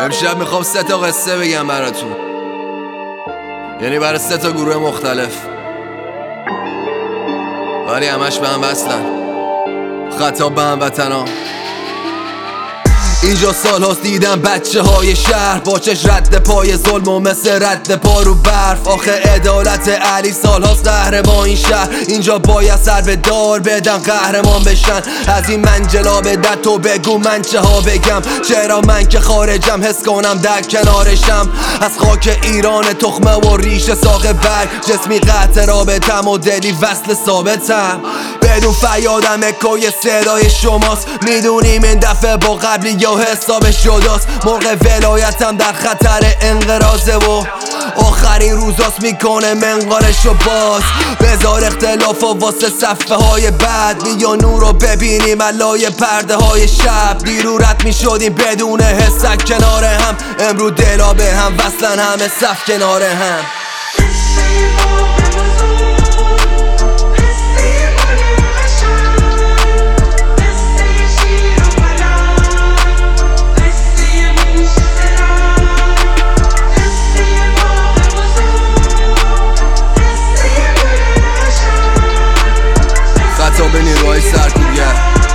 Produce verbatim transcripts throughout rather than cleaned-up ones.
امشب میخوام سه تا قصه بگم براتون، یعنی برای سه تا گروه مختلف، ولی همش به هم وصلن. خطاب به هموطنا. اینجا سال هاست دیدم بچه های شهر با چش رد پای ظلم و مثل رد پا رو برف. آخه عدالت علی سال هاست قهرمان این شهر. اینجا باید سر به دار بدن قهرمان بشن. از این منجلا به در تو بگو من چه ها بگم، چرا من که خارجم حس کنم در کنارشم. از خاک ایران تخمه و ریشه ساق برگ، جسمی قطع رابطم و دلی وصل ثابتم. بدون فریادم اکوی صدای شماست، میدونیم این دفعه با قبلی یا حسابش جداست. مرغ ولایتم در خطر انقراضه و آخرین روزاست میکنه منقارشو باز. بذار اختلاف و واسه صفحه های بد، بیا نور رو ببینیم علای پرده های شب. دیرو رد میشدیم بدون حسک کنار هم، امرو دلا به هم وصلن همه صف کنار هم. به نیروهای سرکوبگر.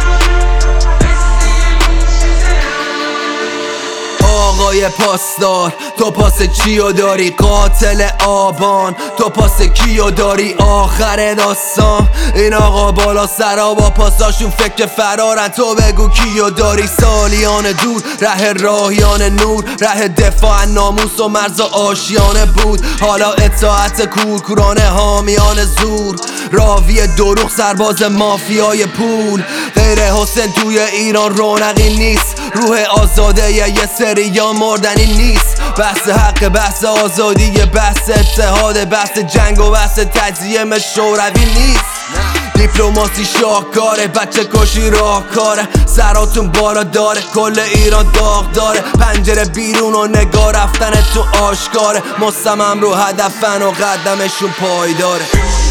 آقای پاسدار تو پاس چیو داری؟ قاتل آبان تو پاس کیو داری؟ آخر داستان این آقا بالا سرا با پاساشون فکر فرارن، تو بگو کیو داری؟ سالیان دور ره راهیان نور، ره دفاع ناموس و مرز آشیانه بود. حالا اطاعت کورکورانه حامیان زور، راوی دروغ سرباز مافیای پول. غیر حسین توی ایران رونقی نیست، روح آزاده یه سریا مردنی نیست. بحث حق، بحث آزادی، بحث اتحاد، بحث جنگ و بحث تجزیه شوروی نیست. دیپلماسی شاهکاره، بچه کشی راهکاره، سراتون بالا داره، کل ایران داغ داره. پنجره بیرون و نگاه رفتن تو آشکاره، مصمم رو هدفن و قدمشون پایداره.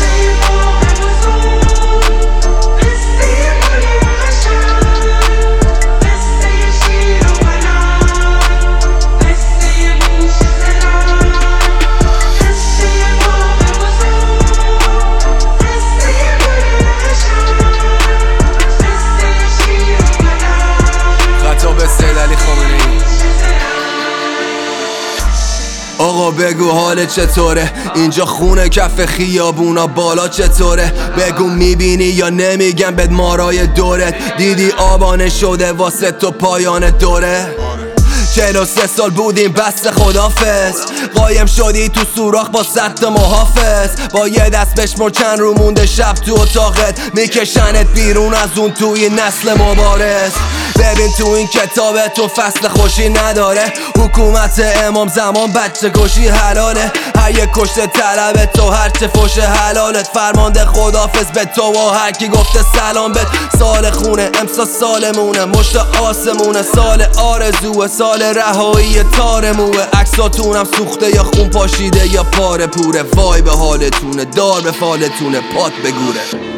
آقا بگو حال چطوره؟ اینجا خونه کف خیابونا بالا چطوره؟ بگو میبینی یا نمیگم بد مارای دورت؟ دیدی آبانه شده واسه تو پایان دوره؟ چهل و سه سال بودیم بس خدافظ، قایم شدی تو سوراخ با صد تا محافظ. با یه دست بشمر چند رو مونده شب تو اتاقت، میکشنت بیرون از اون توی نسل مبارز. ببین تو این کتابتون فصل خوشی نداره، حکومت امام زمان بچه کشی حلاله. هر یک کشته طلب تو هرچه فوش حلالت، فرمانده خدافظ به تو و هر کی گفته سلام بد. سال خونه امسا سالمونه، مشت آسمونه، سال آرزوه، سال رهایی تارموه. عکساتونم سوخته یا خون پاشیده یا پاره پوره. وای به حالتونه، دار به فالتونه، پات بگوره.